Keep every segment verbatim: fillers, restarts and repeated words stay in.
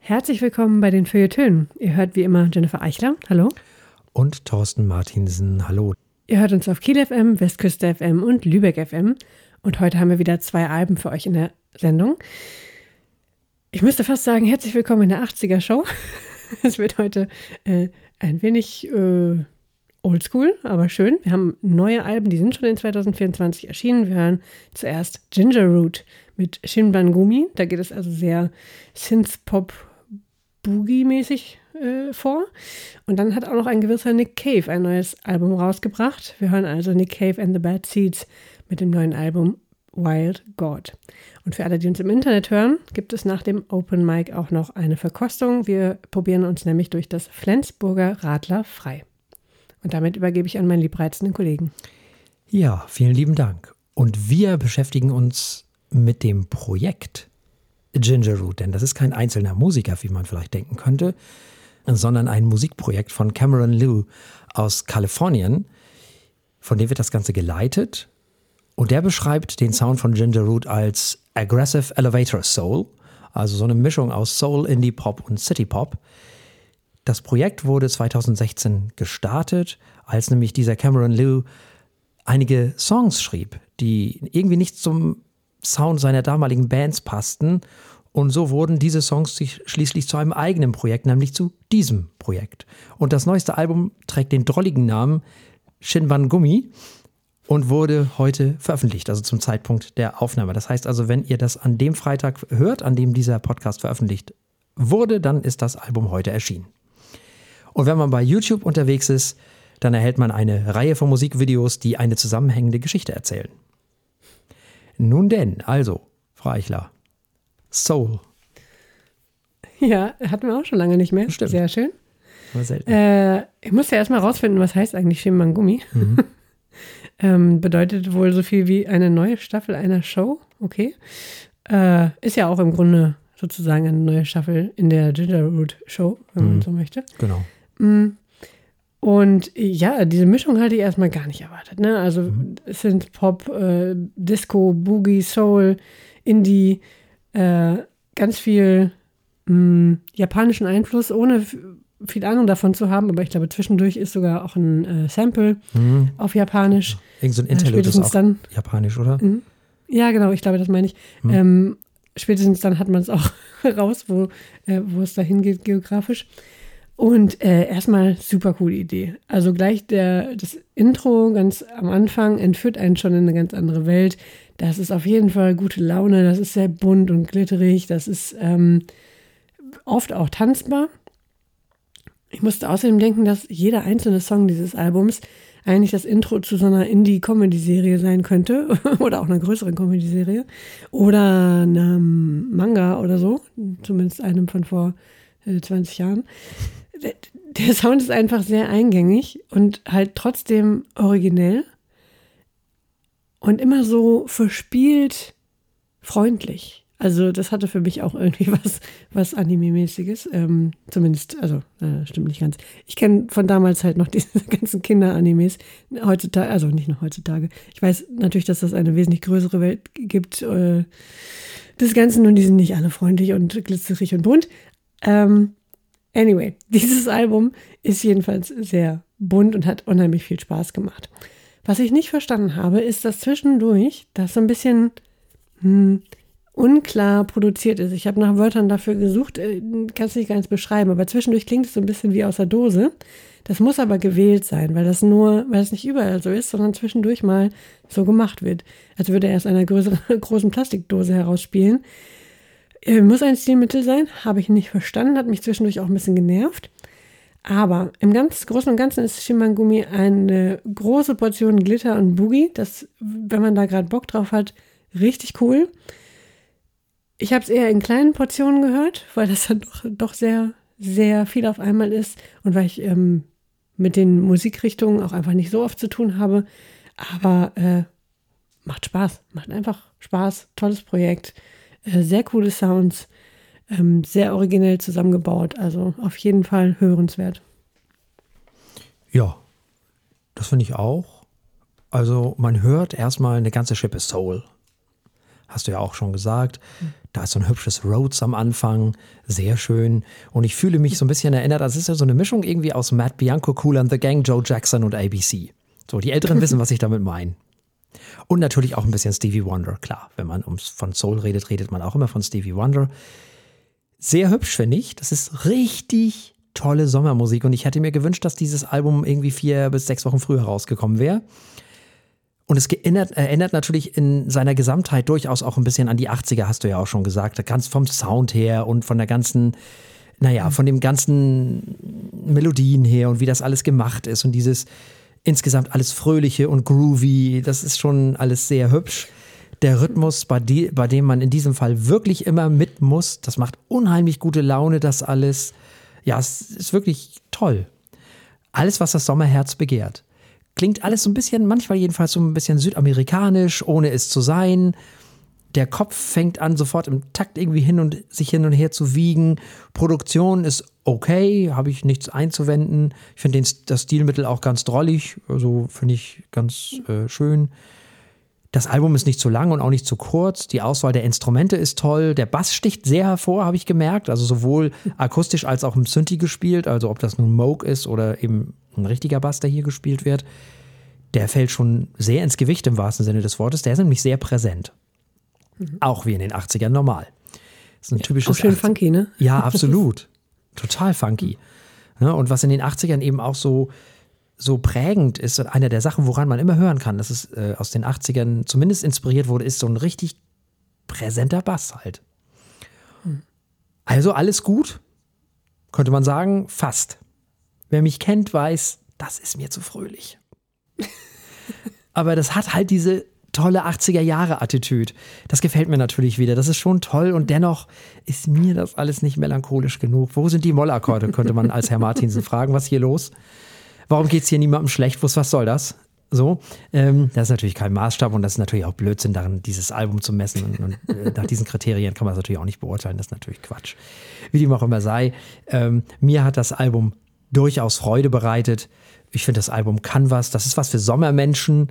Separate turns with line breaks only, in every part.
Herzlich willkommen bei den Feuilletönen. Ihr hört wie immer Jennifer Eichler, hallo.
Und Thorsten Martinsen, hallo.
Ihr hört uns auf Kiel F M, Westküste F M und Lübeck F M. Und heute haben wir wieder zwei Alben für euch in der Sendung. Ich müsste fast sagen, herzlich willkommen in der achtziger-Show. Es wird heute äh, ein wenig äh, oldschool, aber schön. Wir haben neue Alben, die sind schon in zwanzig vierundzwanzig erschienen. Wir hören zuerst Ginger Root mit Shinbangumi. Da geht es also sehr Synth-Pop Boogie-mäßig äh, vor. Und dann hat auch noch ein gewisser Nick Cave ein neues Album rausgebracht. Wir hören also Nick Cave and the Bad Seeds mit dem neuen Album Wild God. Und für alle, die uns im Internet hören, gibt es nach dem Open Mic auch noch eine Verkostung. Wir probieren uns nämlich durch das Flensburger Radler frei. Und damit übergebe ich an meinen liebreizenden Kollegen.
Ja, vielen lieben Dank. Und wir beschäftigen uns mit dem Projekt Ginger Root, denn das ist kein einzelner Musiker, wie man vielleicht denken könnte, sondern ein Musikprojekt von Cameron Liu aus Kalifornien, von dem wird das Ganze geleitet. Und der beschreibt den Sound von Ginger Root als Aggressive Elevator Soul, also so eine Mischung aus Soul, Indie Pop und City Pop. Das Projekt wurde zwanzig sechzehn gestartet, als nämlich dieser Cameron Liu einige Songs schrieb, die irgendwie nicht zum Sound seiner damaligen Bands passten. Und so wurden diese Songs schließlich zu einem eigenen Projekt, nämlich zu diesem Projekt. Und das neueste Album trägt den drolligen Namen Shinbangumi und wurde heute veröffentlicht, also zum Zeitpunkt der Aufnahme. Das heißt also, wenn ihr das an dem Freitag hört, an dem dieser Podcast veröffentlicht wurde, dann ist das Album heute erschienen. Und wenn man bei YouTube unterwegs ist, dann erhält man eine Reihe von Musikvideos, die eine zusammenhängende Geschichte erzählen. Nun denn, also, Frau Eichler, Soul.
Ja, hatten wir auch schon lange nicht mehr.
Stimmt.
Sehr schön.
Aber selten.
Äh, ich musste ja erstmal rausfinden, was heißt eigentlich Shinbangumi. Mhm. ähm, bedeutet wohl so viel wie eine neue Staffel einer Show. Okay. Äh, ist ja auch im Grunde sozusagen eine neue Staffel in der Ginger Root Show, wenn mhm. man so möchte.
Genau.
Mhm. Und ja, diese Mischung hatte ich erstmal gar nicht erwartet. Ne? Also mhm. es sind Pop, äh, Disco, Boogie, Soul, Indie, äh, ganz viel mh, japanischen Einfluss, ohne f- viel Ahnung davon zu haben. Aber ich glaube, zwischendurch ist sogar auch ein äh, Sample mhm. auf Japanisch.
Irgend so ein Interlude
äh,
ist auch
dann,
japanisch, oder?
Mh. Ja, genau, ich glaube, das meine ich. Mhm. Ähm, spätestens dann hat man es auch raus, wo, äh, wo es dahin geht geografisch. Und äh, erstmal super coole Idee. Also gleich der, das Intro ganz am Anfang entführt einen schon in eine ganz andere Welt. Das ist auf jeden Fall gute Laune, das ist sehr bunt und glitterig, das ist ähm, oft auch tanzbar. Ich musste außerdem denken, dass jeder einzelne Song dieses Albums eigentlich das Intro zu so einer Indie-Comedy-Serie sein könnte oder auch einer größeren Comedy-Serie oder einem Manga oder so, zumindest einem von vor äh, zwanzig Jahren. Der Sound ist einfach sehr eingängig und halt trotzdem originell und immer so verspielt freundlich. Also das hatte für mich auch irgendwie was, was Anime-mäßiges. Ähm, zumindest, also äh, stimmt nicht ganz. Ich kenne von damals halt noch diese ganzen Kinder-Animes. Heutzutage, also nicht nur heutzutage. Ich weiß natürlich, dass das eine wesentlich größere Welt gibt äh, des Ganzen und die sind nicht alle freundlich und glitzerig und bunt. Ähm, Anyway, dieses Album ist jedenfalls sehr bunt und hat unheimlich viel Spaß gemacht. Was ich nicht verstanden habe, ist, dass zwischendurch das so ein bisschen hm, unklar produziert ist. Ich habe nach Wörtern dafür gesucht, äh, kann es nicht ganz beschreiben, aber zwischendurch klingt es so ein bisschen wie aus der Dose. Das muss aber gewählt sein, weil das nur, weil es nicht überall so ist, sondern zwischendurch mal so gemacht wird. Als würde er aus einer größeren, großen Plastikdose herausspielen. Muss ein Stilmittel sein, habe ich nicht verstanden, hat mich zwischendurch auch ein bisschen genervt. Aber im ganz Großen und Ganzen ist Shinbangumi eine große Portion Glitter und Boogie. Das, wenn man da gerade Bock drauf hat, richtig cool. Ich habe es eher in kleinen Portionen gehört, weil das dann doch, doch sehr, sehr viel auf einmal ist und weil ich ähm, mit den Musikrichtungen auch einfach nicht so oft zu tun habe. Aber äh, macht Spaß, macht einfach Spaß, tolles Projekt. Sehr coole Sounds, ähm, sehr originell zusammengebaut, also auf jeden Fall hörenswert.
Ja, das finde ich auch. Also man hört erstmal eine ganze Schippe Soul. hast du ja auch schon gesagt. Da ist so ein hübsches Rhodes am Anfang, sehr schön. Und ich fühle mich so ein bisschen erinnert, das ist ja so eine Mischung irgendwie aus Matt Bianco, Kool and the Gang, Joe Jackson und A B C. So, die Älteren wissen, was ich damit meine. Und natürlich auch ein bisschen Stevie Wonder, klar. Wenn man ums, von Soul redet, redet man auch immer von Stevie Wonder. Sehr hübsch, finde ich. Das ist richtig tolle Sommermusik. Und ich hätte mir gewünscht, dass dieses Album irgendwie vier bis sechs Wochen früher rausgekommen wäre. Und es erinnert, erinnert natürlich in seiner Gesamtheit durchaus auch ein bisschen an die achtziger, hast du ja auch schon gesagt. Ganz vom Sound her und von der ganzen, naja, von dem ganzen Melodien her und wie das alles gemacht ist. Und dieses insgesamt alles Fröhliche und Groovy, das ist schon alles sehr hübsch. Der Rhythmus, bei, die, bei dem man in diesem Fall wirklich immer mit muss, das macht unheimlich gute Laune, das alles. Ja, es ist wirklich toll. Alles, was das Sommerherz begehrt. Klingt alles so ein bisschen, manchmal jedenfalls so ein bisschen südamerikanisch, ohne es zu sein. Der Kopf fängt an, sofort im Takt irgendwie hin und sich hin und her zu wiegen. Produktion ist okay, habe ich nichts einzuwenden. Ich finde das Stilmittel auch ganz drollig, also finde ich ganz äh, schön. Das Album ist nicht zu lang und auch nicht zu kurz. Die Auswahl der Instrumente ist toll. Der Bass sticht sehr hervor, habe ich gemerkt. Also sowohl akustisch als auch im Synthi gespielt. Also ob das nun Moog ist oder eben ein richtiger Bass, der hier gespielt wird. Der fällt schon sehr ins Gewicht im wahrsten Sinne des Wortes. Der ist nämlich sehr präsent. Mhm. Auch wie in den achtzigern normal. Das ist ein typisches
auch schön achtziger funky, ne?
Ja, absolut. Total funky. Ja, und was in den achtzigern eben auch so so prägend ist, eine der Sachen, woran man immer hören kann, dass es äh, aus den achtzigern zumindest inspiriert wurde, ist so ein richtig präsenter Bass halt. Hm. Also alles gut, könnte man sagen, fast. Wer mich kennt, weiß, das ist mir zu fröhlich. Aber das hat halt diese tolle achtziger-Jahre-Attitüde. Das gefällt mir natürlich wieder. Das ist schon toll und dennoch ist mir das alles nicht melancholisch genug. Wo sind die Mollakkorde, könnte man als Herr Martinsen fragen. Was ist hier los? Warum geht es hier niemandem schlecht? Was soll das? So, ähm, das ist natürlich kein Maßstab und das ist natürlich auch Blödsinn, darin dieses Album zu messen. Und, und äh, nach diesen Kriterien kann man es natürlich auch nicht beurteilen. Das ist natürlich Quatsch. Wie dem auch immer sei, ähm, mir hat das Album durchaus Freude bereitet. Ich finde, das Album kann was. Das ist was für Sommermenschen,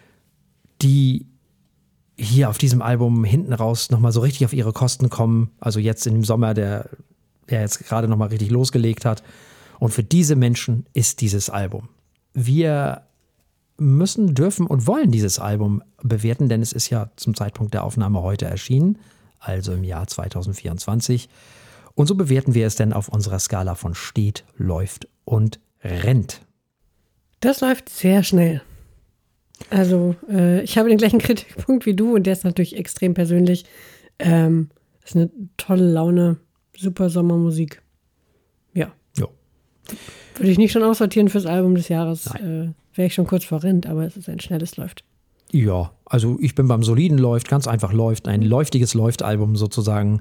die hier auf diesem Album hinten raus nochmal so richtig auf ihre Kosten kommen. Also jetzt in dem Sommer, der, der jetzt gerade nochmal richtig losgelegt hat. Und für diese Menschen ist dieses Album. Wir müssen, dürfen und wollen dieses Album bewerten, denn es ist ja zum Zeitpunkt der Aufnahme heute erschienen, also im Jahr zweitausendvierundzwanzig. Und so bewerten wir es denn auf unserer Skala von steht, läuft und rennt. Das läuft sehr schnell.
Also äh, ich habe den gleichen Kritikpunkt wie du und der ist natürlich extrem persönlich. Ähm, ist eine tolle Laune, super Sommermusik. Ja.
Jo.
Würde ich nicht schon aussortieren fürs Album des Jahres. Äh, Wäre ich schon kurz vor Rind, aber es ist ein schnelles Läuft.
Ja, also ich bin beim soliden Läuft, ganz einfach Läuft, ein läuftiges Läuft-Album sozusagen.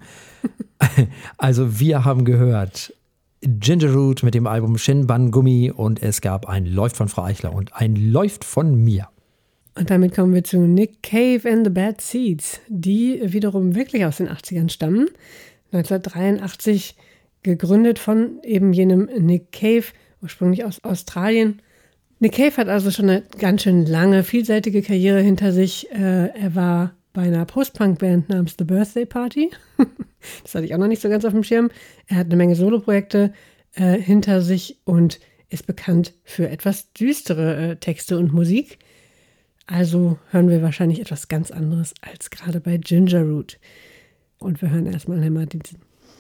Also wir haben gehört Ginger Root mit dem Album Shin Ban Gummi und es gab ein Läuft von Frau Eichler und ein Läuft von mir.
Und damit kommen wir zu Nick Cave and the Bad Seeds, die wiederum wirklich aus den achtzigern stammen. neunzehnhundertdreiundachtzig gegründet von eben jenem Nick Cave, ursprünglich aus Australien. Nick Cave hat also schon eine ganz schön lange, vielseitige Karriere hinter sich. Äh, er war bei einer Post-Punk-Band namens The Birthday Party. Das hatte ich auch noch nicht so ganz auf dem Schirm. Er hat eine Menge Soloprojekte äh, hinter sich und ist bekannt für etwas düstere äh, Texte und Musik. Also hören wir wahrscheinlich etwas ganz anderes als gerade bei Ginger Root. Und wir hören erstmal Herrn Martinsen.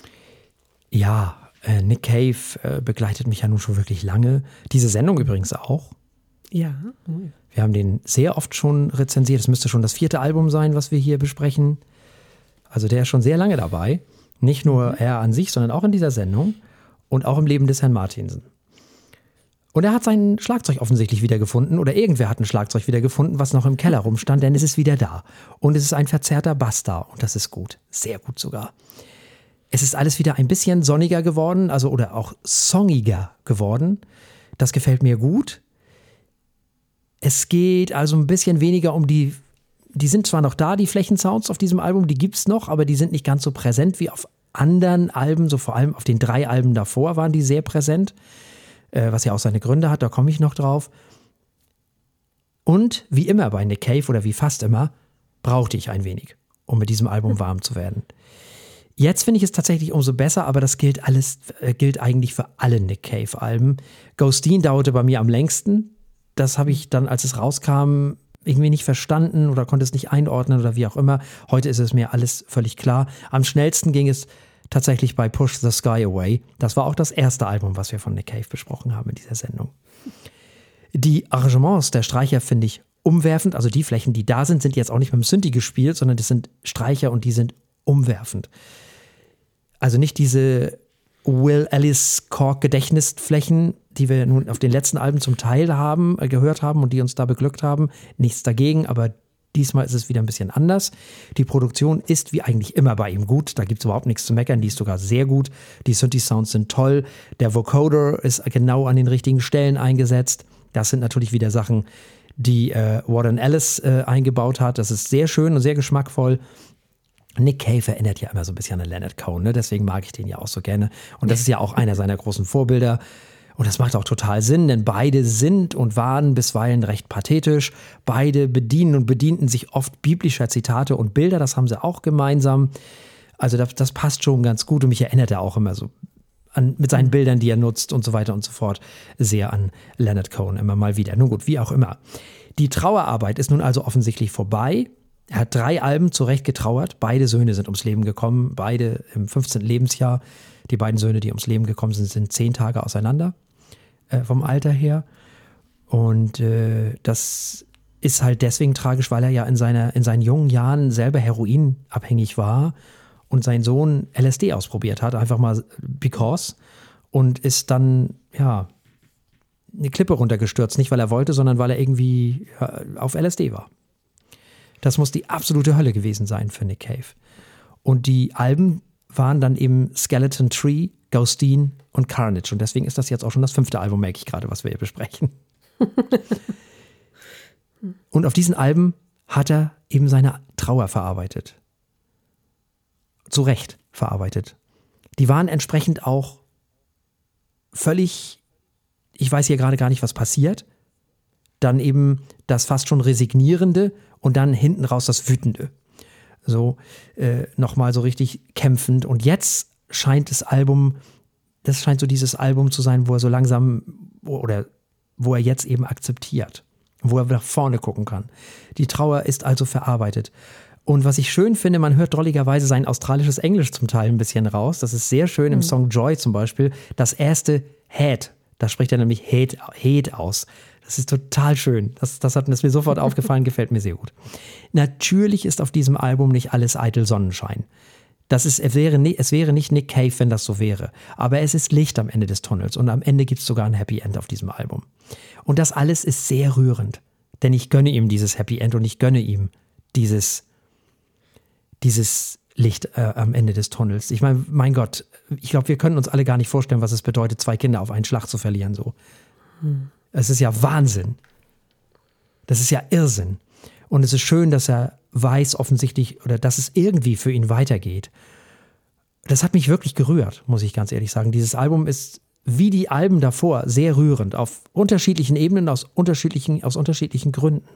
Ja, äh, Nick Cave äh, begleitet mich ja nun schon wirklich lange. Diese Sendung übrigens auch.
Ja.
Wir haben den sehr oft schon rezensiert. Es müsste schon das vierte Album sein, was wir hier besprechen. Also der ist schon sehr lange dabei. Nicht nur mhm. er an sich, sondern auch in dieser Sendung und auch im Leben des Herrn Martinsen. Und er hat sein Schlagzeug offensichtlich wiedergefunden oder irgendwer hat ein Schlagzeug wiedergefunden, was noch im Keller rumstand, denn es ist wieder da. Und es ist ein verzerrter Bass da und das ist gut, sehr gut sogar. Es ist alles wieder ein bisschen sonniger geworden, also oder auch songiger geworden. Das gefällt mir gut. Es geht also ein bisschen weniger um die, die sind zwar noch da, die Flächensounds auf diesem Album, die gibt's noch, aber die sind nicht ganz so präsent wie auf anderen Alben, so vor allem auf den drei Alben davor waren die sehr präsent. Was ja auch seine Gründe hat, da komme ich noch drauf. Und wie immer bei Nick Cave oder wie fast immer, brauchte ich ein wenig. um mit diesem Album warm zu werden. Jetzt finde ich es tatsächlich umso besser, aber das gilt alles, äh, gilt eigentlich für alle Nick Cave-Alben. Ghosteen dauerte bei mir am längsten. Das habe ich dann, als es rauskam, irgendwie nicht verstanden oder konnte es nicht einordnen oder wie auch immer. Heute ist es mir alles völlig klar. Am schnellsten ging es tatsächlich bei Push the Sky Away. Das war auch das erste Album, was wir von Nick Cave besprochen haben in dieser Sendung. Die Arrangements der Streicher finde ich umwerfend. Also die Flächen, die da sind, sind jetzt auch nicht mit dem Synthi gespielt, sondern das sind Streicher und die sind umwerfend. Also nicht diese Will Alice Cork Gedächtnisflächen, die wir nun auf den letzten Alben zum Teil haben, äh, gehört haben und die uns da beglückt haben. Nichts dagegen, aber diesmal ist es wieder ein bisschen anders. Die Produktion ist wie eigentlich immer bei ihm gut. Da gibt es überhaupt nichts zu meckern. Die ist sogar sehr gut. Die Synthi-Sounds sind toll. Der Vocoder ist genau an den richtigen Stellen eingesetzt. Das sind natürlich wieder Sachen, die äh, Warren Ellis äh, eingebaut hat. Das ist sehr schön und sehr geschmackvoll. Nick Cave erinnert ja immer so ein bisschen an Leonard Cohen, ne? Deswegen mag ich den ja auch so gerne. Und das ist ja auch einer seiner großen Vorbilder. Und das macht auch total Sinn, denn beide sind und waren bisweilen recht pathetisch. Beide bedienen und bedienten sich oft biblischer Zitate und Bilder. Das haben sie auch gemeinsam. Also das, das passt schon ganz gut. Und mich erinnert er auch immer so an, mit seinen Bildern, die er nutzt und so weiter und so fort, sehr an Leonard Cohen immer mal wieder. Nun gut, wie auch immer. Die Trauerarbeit ist nun also offensichtlich vorbei. Er hat drei Alben zurecht getrauert. Beide Söhne sind ums Leben gekommen. Beide im fünfzehnten Lebensjahr. Die beiden Söhne, die ums Leben gekommen sind, sind zehn Tage auseinander äh, vom Alter her. Und äh, das ist halt deswegen tragisch, weil er ja in, seiner, in seinen jungen Jahren selber heroinabhängig war und sein Sohn L S D ausprobiert hat. Einfach mal because. Und ist dann, ja, eine Klippe runtergestürzt. Nicht, weil er wollte, sondern weil er irgendwie ja, auf L S D war. Das muss die absolute Hölle gewesen sein für Nick Cave. Und die Alben waren dann eben Skeleton Tree, Ghosteen und Carnage. Und deswegen ist das jetzt auch schon das fünfte Album, merke ich gerade, was wir hier besprechen. Und auf diesen Alben hat er eben seine Trauer verarbeitet. Zu Recht verarbeitet. Die waren entsprechend auch völlig, ich weiß hier gerade gar nicht, was passiert. Dann eben das fast schon Resignierende und dann hinten raus das Wütende. So äh, nochmal so richtig kämpfend. Und jetzt scheint das Album, das scheint so dieses Album zu sein, wo er so langsam, oder wo er jetzt eben akzeptiert, wo er nach vorne gucken kann. Die Trauer ist also verarbeitet. Und was ich schön finde, man hört drolligerweise sein australisches Englisch zum Teil ein bisschen raus. Das ist sehr schön im Song Joy zum Beispiel. Das erste Head, da spricht er nämlich Head, Head aus. Das ist total schön. Das, das hat das ist mir sofort aufgefallen, gefällt mir sehr gut. Natürlich ist auf diesem Album nicht alles eitel Sonnenschein. Das ist, es, wäre, es wäre nicht Nick Cave, wenn das so wäre. Aber es ist Licht am Ende des Tunnels und am Ende gibt es sogar ein Happy End auf diesem Album. Und das alles ist sehr rührend. Denn ich gönne ihm dieses Happy End und ich gönne ihm dieses, dieses Licht äh, am Ende des Tunnels. Ich meine, mein Gott, ich glaube, wir können uns alle gar nicht vorstellen, was es bedeutet, zwei Kinder auf einen Schlag zu verlieren. So. Hm. Es ist ja Wahnsinn. Das ist ja Irrsinn. Und es ist schön, dass er weiß offensichtlich, oder dass es irgendwie für ihn weitergeht. Das hat mich wirklich gerührt, muss ich ganz ehrlich sagen. Dieses Album ist, wie die Alben davor, sehr rührend. Auf unterschiedlichen Ebenen, aus unterschiedlichen, aus unterschiedlichen Gründen.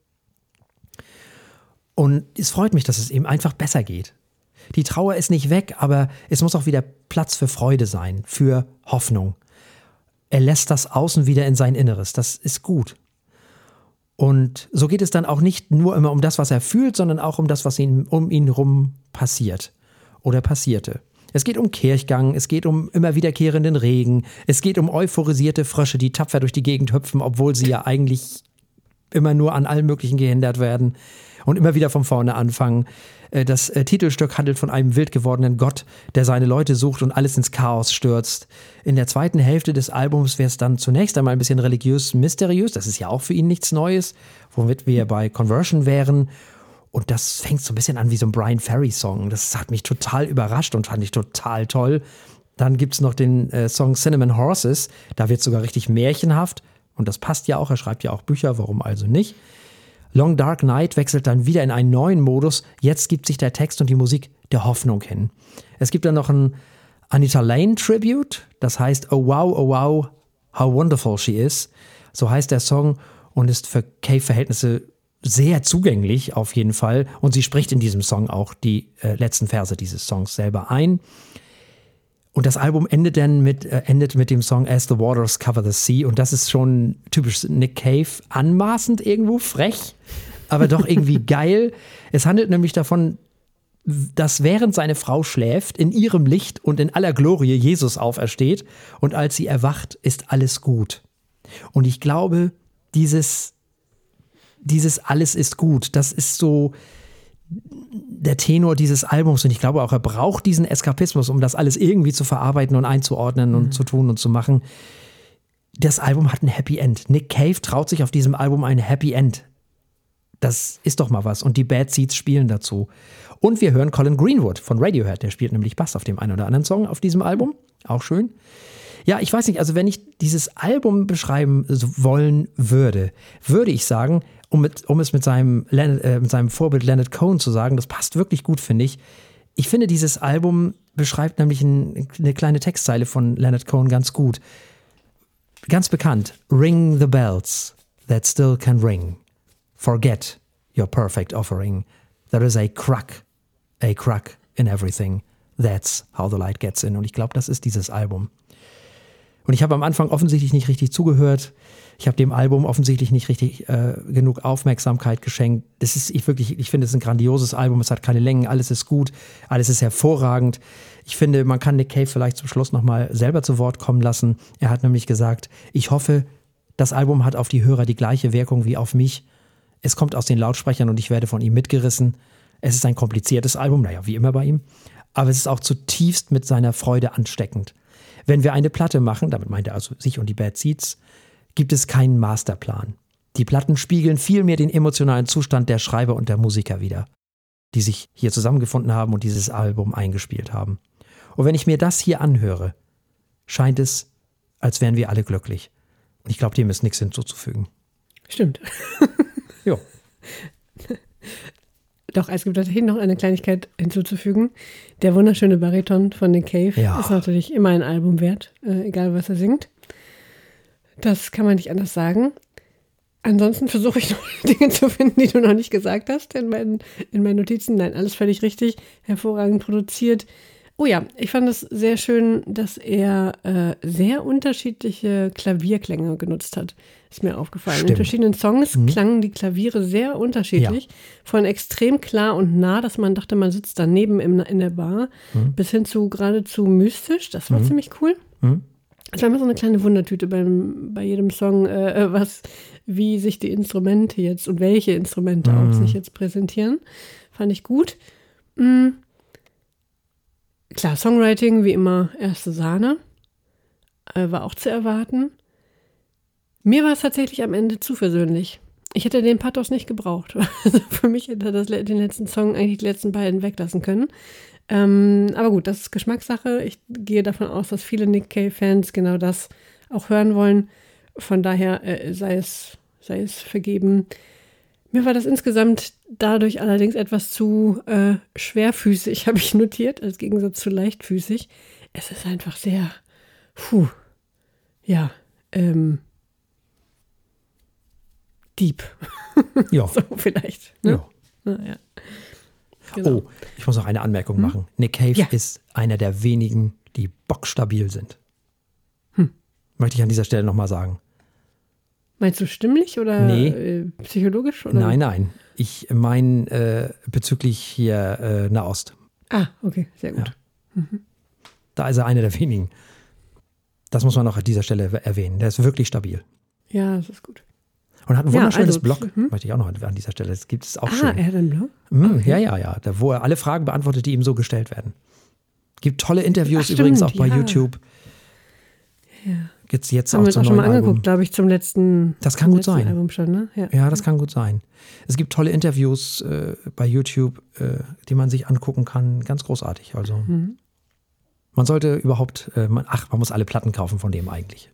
Und es freut mich, dass es ihm einfach besser geht. Die Trauer ist nicht weg, aber es muss auch wieder Platz für Freude sein, für Hoffnung. Er lässt das Außen wieder in sein Inneres. Das ist gut. Und so geht es dann auch nicht nur immer um das, was er fühlt, sondern auch um das, was ihn, um ihn rum passiert oder passierte. Es geht um Kirchgang, es geht um immer wiederkehrenden Regen, es geht um euphorisierte Frösche, die tapfer durch die Gegend hüpfen, obwohl sie ja eigentlich immer nur an allem Möglichen gehindert werden und immer wieder von vorne anfangen. Das Titelstück handelt von einem wild gewordenen Gott, der seine Leute sucht und alles ins Chaos stürzt. In der zweiten Hälfte des Albums wäre es dann zunächst einmal ein bisschen religiös mysteriös. Das ist ja auch für ihn nichts Neues, womit wir bei Conversion wären. Und das fängt so ein bisschen an wie so ein Brian Ferry-Song. Das hat mich total überrascht und fand ich total toll. Dann gibt es noch den äh, Song Cinnamon Horses. Da wird es sogar richtig märchenhaft. Und das passt ja auch. Er schreibt ja auch Bücher, warum also nicht? Long Dark Night wechselt dann wieder in einen neuen Modus. Jetzt gibt sich der Text und die Musik der Hoffnung hin. Es gibt dann noch ein Anita Lane Tribute. Das heißt Oh Wow, Oh Wow, How Wonderful She Is. So heißt der Song und ist für Cave-Verhältnisse sehr zugänglich auf jeden Fall. Und sie spricht in diesem Song auch die äh, letzten Verse dieses Songs selber ein. Und das Album endet dann mit, äh, endet mit dem Song As the Waters Cover the Sea. Und das ist schon typisch Nick Cave, anmaßend irgendwo, frech, aber doch irgendwie geil. Es handelt nämlich davon, dass während seine Frau schläft, in ihrem Licht und in aller Glorie Jesus aufersteht. Und als sie erwacht, ist alles gut. Und ich glaube, dieses, dieses Alles ist gut, das ist so der Tenor dieses Albums, und ich glaube auch, er braucht diesen Eskapismus, um das alles irgendwie zu verarbeiten und einzuordnen und mhm. zu tun und zu machen. Das Album hat ein Happy End. Nick Cave traut sich auf diesem Album ein Happy End. Das ist doch mal was. Und die Bad Seeds spielen dazu. Und wir hören Colin Greenwood von Radiohead. Der spielt nämlich Bass auf dem einen oder anderen Song auf diesem Album. Auch schön. Ja, ich weiß nicht, also wenn ich dieses Album beschreiben wollen würde, würde ich sagen, um, mit, um es mit seinem, Leonard, äh, mit seinem Vorbild Leonard Cohen zu sagen, das passt wirklich gut, finde ich. Ich finde, dieses Album beschreibt nämlich ein, eine kleine Textzeile von Leonard Cohen ganz gut. Ganz bekannt. Ring the bells that still can ring. Forget your perfect offering. There is a crack, a crack in everything. That's how the light gets in. Und ich glaube, das ist dieses Album. Und ich habe am Anfang offensichtlich nicht richtig zugehört. Ich habe dem Album offensichtlich nicht richtig äh, genug Aufmerksamkeit geschenkt. Das ist ich wirklich, ich finde, es ist ein grandioses Album. Es hat keine Längen, alles ist gut, alles ist hervorragend. Ich finde, man kann Nick Cave vielleicht zum Schluss nochmal selber zu Wort kommen lassen. Er hat nämlich gesagt, ich hoffe, das Album hat auf die Hörer die gleiche Wirkung wie auf mich. Es kommt aus den Lautsprechern und ich werde von ihm mitgerissen. Es ist ein kompliziertes Album, naja, wie immer bei ihm. Aber es ist auch zutiefst mit seiner Freude ansteckend. Wenn wir eine Platte machen, damit meint er also sich und die Bad Seeds, gibt es keinen Masterplan. Die Platten spiegeln vielmehr den emotionalen Zustand der Schreiber und der Musiker wider, die sich hier zusammengefunden haben und dieses Album eingespielt haben. Und wenn ich mir das hier anhöre, scheint es, als wären wir alle glücklich. Und ich glaube, dem ist nichts hinzuzufügen.
Stimmt.
Jo.
Doch, es gibt tatsächlich noch eine Kleinigkeit hinzuzufügen. Der wunderschöne Bariton von Nick Cave ja. ist natürlich immer ein Album wert, äh, egal was er singt. Das kann man nicht anders sagen. Ansonsten versuche ich noch Dinge zu finden, die du noch nicht gesagt hast in meinen, in meinen Notizen. Nein, alles völlig richtig, hervorragend produziert. Oh ja, ich fand es sehr schön, dass er äh, sehr unterschiedliche Klavierklänge genutzt hat. Ist mir aufgefallen.
Stimmt.
In verschiedenen Songs
mhm. klangen
die Klaviere sehr unterschiedlich.
Ja.
Von extrem klar und nah, dass man dachte, man sitzt daneben im, in der Bar,
mhm.
bis hin zu geradezu mystisch. Das war mhm. ziemlich cool.
Mhm.
Es war immer so eine kleine Wundertüte beim, bei jedem Song, äh, was, wie sich die Instrumente jetzt und welche Instrumente
mhm.
auch sich jetzt präsentieren. Fand ich gut. Mhm. Klar, Songwriting, wie immer, erste Sahne. Äh, war auch zu erwarten. Mir war es tatsächlich am Ende zu versöhnlich. Ich hätte den Pathos nicht gebraucht. Also für mich hätte er das, den letzten Song eigentlich die letzten beiden weglassen können. Ähm, aber gut, das ist Geschmackssache. Ich gehe davon aus, dass viele Nick Cave-Fans genau das auch hören wollen. Von daher äh, sei es, sei es vergeben. Mir war das insgesamt dadurch allerdings etwas zu äh, schwerfüßig, habe ich notiert, als Gegensatz zu leichtfüßig. Es ist einfach sehr, puh, ja, ähm, deep.
Ja.
So vielleicht. Ne?
Ja.
Na, ja. Genau.
Oh, ich muss noch eine Anmerkung hm? machen. Nick Cave ja. ist einer der wenigen, die bockstabil sind. Hm. Möchte ich an dieser Stelle nochmal sagen.
Meinst du stimmlich oder
nee.
äh, psychologisch? Oder?
Nein, nein. Ich meine äh, bezüglich hier äh, Nahost.
Ah, okay, sehr gut.
Ja. Mhm. Da ist er einer der wenigen. Das muss man noch an dieser Stelle erwähnen. Der ist wirklich stabil.
Ja, das ist gut.
Und hat ein wunderschönes
ja, also,
Blog,
hm?
möchte ich auch noch an dieser Stelle. Das gibt es auch
ah,
schön.
Ah, er hat einen Blog?
Mhm,
okay.
Ja, ja, ja. Da, wo er alle Fragen beantwortet, die ihm so gestellt werden. Gibt tolle Interviews
Ach,
übrigens
stimmt,
auch bei
ja.
YouTube.
Ja.
Gibt's jetzt
Haben
auch
wir uns
zum
auch schon
neuen
mal angeguckt,
Album.
glaube ich, zum letzten,
Das kann
zum
gut
letzten
sein.
Album schon, ne? Ja.
ja, das kann gut sein. Es gibt tolle Interviews äh, bei YouTube, äh, die man sich angucken kann. Ganz großartig. Also
Mhm.
man sollte überhaupt, äh, man, ach, man muss alle Platten kaufen von dem eigentlich.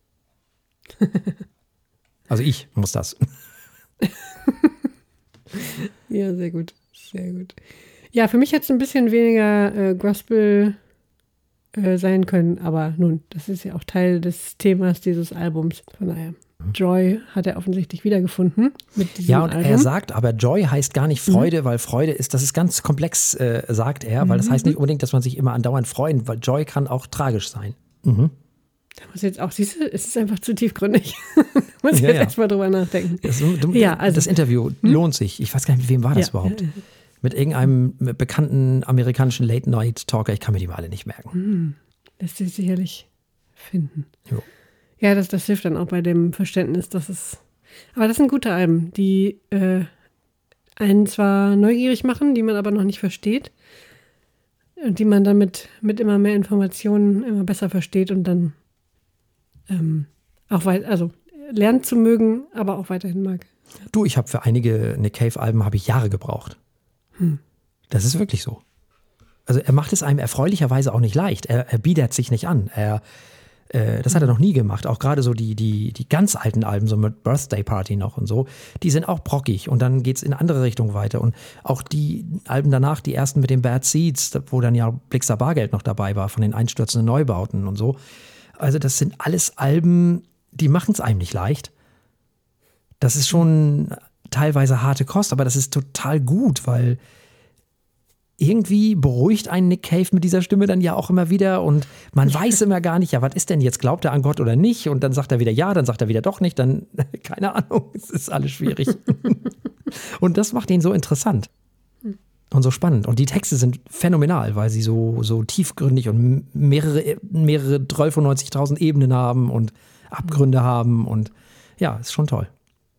Also ich muss das.
Ja, sehr gut. Sehr gut. Ja, für mich hätte es ein bisschen weniger äh, Gospel äh, sein können, aber nun, das ist ja auch Teil des Themas dieses Albums. Von daher. Joy hat er offensichtlich wiedergefunden mit diesem
Ja, und
Album.
er sagt, aber Joy heißt gar nicht Freude, mhm. weil Freude ist, das ist ganz komplex, äh, sagt er, weil das heißt nicht unbedingt, dass man sich immer andauernd freuen, weil Joy kann auch tragisch sein. Mhm.
Da muss jetzt auch, siehst du, es ist einfach zu tiefgründig. Da muss ich
ja,
jetzt
ja.
erstmal drüber nachdenken.
Das, du,
ja, also,
das Interview hm? lohnt sich. Ich weiß gar nicht, mit wem war das
ja,
überhaupt?
Ja, ja.
Mit irgendeinem bekannten amerikanischen Late-Night-Talker. Ich kann mir die mal alle nicht merken.
Hm. Lässt sich sicherlich finden.
Jo.
Ja, das, das hilft dann auch bei dem Verständnis, dass es. Aber das sind gute Alben, die äh, einen zwar neugierig machen, die man aber noch nicht versteht. Und die man dann mit, mit immer mehr Informationen immer besser versteht und dann ähm, auch weit, also lernt zu mögen, aber auch weiterhin mag.
Du, ich habe für einige Nick Cave-Alben habe ich Jahre gebraucht.
Hm.
Das ist wirklich so. Also er macht es einem erfreulicherweise auch nicht leicht. Er, er biedert sich nicht an. Er, äh, das hat er noch nie gemacht. Auch gerade so die, die, die ganz alten Alben, so mit Birthday Party noch und so, die sind auch brockig und dann geht es in eine andere Richtung weiter. Und auch die Alben danach, die ersten mit den Bad Seeds, wo dann ja Blixa Bargeld noch dabei war, von den einstürzenden Neubauten und so. Also das sind alles Alben, die machen es einem nicht leicht. Das ist schon teilweise harte Kost, aber das ist total gut, weil irgendwie beruhigt einen Nick Cave mit dieser Stimme dann ja auch immer wieder und man weiß immer gar nicht, ja, was ist denn jetzt, glaubt er an Gott oder nicht? Und dann sagt er wieder ja, dann sagt er wieder doch nicht, dann, keine Ahnung, es ist alles schwierig. Und das macht ihn so interessant und so spannend. Und die Texte sind phänomenal, weil sie so, so tiefgründig und mehrere, mehrere zwölfundneunzigtausend Ebenen haben und Abgründe haben und ja, ist schon toll.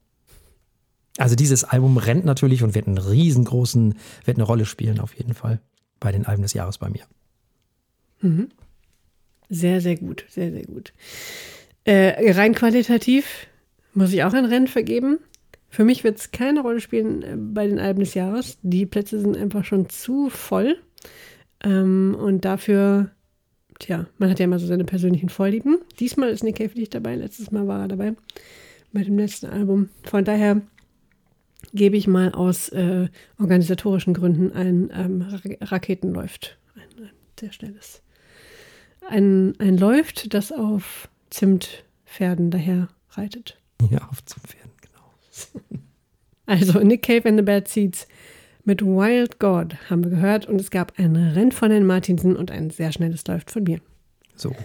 Also dieses Album rennt natürlich und wird einen riesengroßen, wird eine Rolle spielen auf jeden Fall bei den Alben des Jahres bei mir.
Mhm. Sehr, sehr gut, sehr, sehr gut. Äh, rein qualitativ muss ich auch ein Rennen vergeben. Für mich wird es keine Rolle spielen äh, bei den Alben des Jahres. Die Plätze sind einfach schon zu voll. Ähm, und dafür, tja, man hat ja immer so seine persönlichen Vorlieben. Diesmal ist Nick Cave nicht dabei, letztes Mal war er dabei bei dem letzten Album. Von daher gebe ich mal aus äh, organisatorischen Gründen ein ähm, Ra- Raketen läuft. Ein, ein sehr schnelles. Ein, ein läuft, das auf Zimtpferden daher reitet.
Ja, auf Zimtpferden, genau.
Also Nick Cave and the Bad Seeds mit Wild God haben wir gehört und es gab ein Rennen von den Martinsen und ein sehr schnelles läuft von mir.
So.